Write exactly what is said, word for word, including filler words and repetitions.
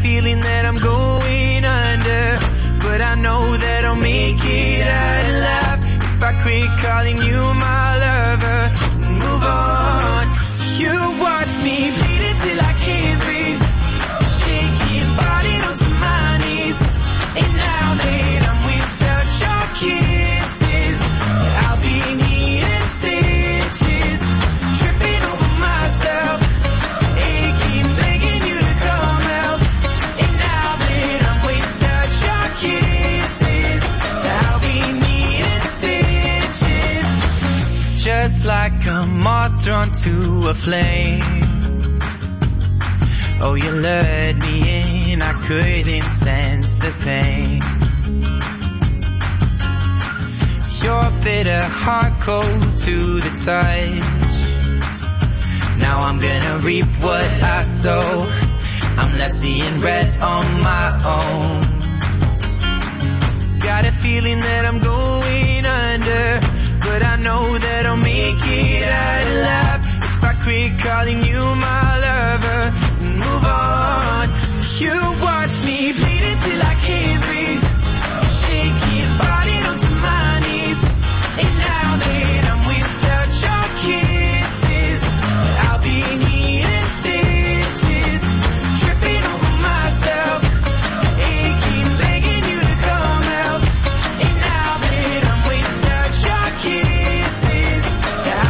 feeling that I'm going under, but I know that I'll make it out alive if I quit calling you my lover and move on. You watch me bleeding till I can't breathe, shaking body on to my knees. And now that I'm without your kisses, I'll be needing stitches, tripping over myself, aching, begging you to come out. And now that I'm without your kisses, I'll be needing stitches. Just like a moth drawn to a flame, oh, you lured me in, I couldn't sense the pain. Your bitter heart cold to the touch. Now I'm gonna reap what I sow, I'm left seeing red on my own. Got a feeling that I'm going